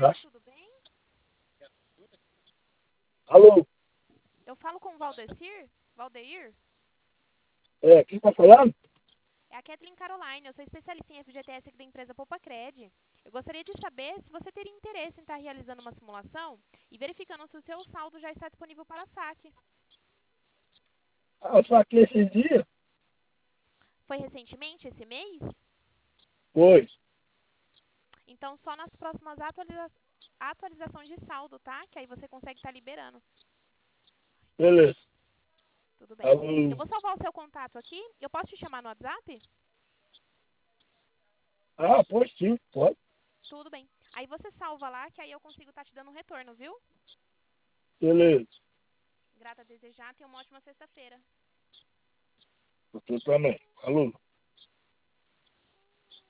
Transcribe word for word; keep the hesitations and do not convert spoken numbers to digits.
tá? tudo bem? Alô? Eu falo com o Valdecir? Valdeir? É, quem tá falando? É a Kathleen Caroline, eu sou especialista em F G T S aqui da empresa PoupaCred. Eu gostaria de saber se você teria interesse em estar realizando uma simulação e verificando se o seu saldo já está disponível para saque. Ah, só que esse dia Foi recentemente, esse mês? foi. Então só nas próximas atualiza atualizações de saldo, tá? Que aí você consegue estar liberando. Beleza. Tudo bem. Eu Alô? vou salvar o seu contato aqui. Eu posso te chamar no WhatsApp? Ah, pode sim, pode. Tudo bem. Aí você salva lá, que aí eu consigo estar te dando um retorno, viu? Beleza. Grata a desejar, tenha uma ótima sexta-feira. Você também. Alô?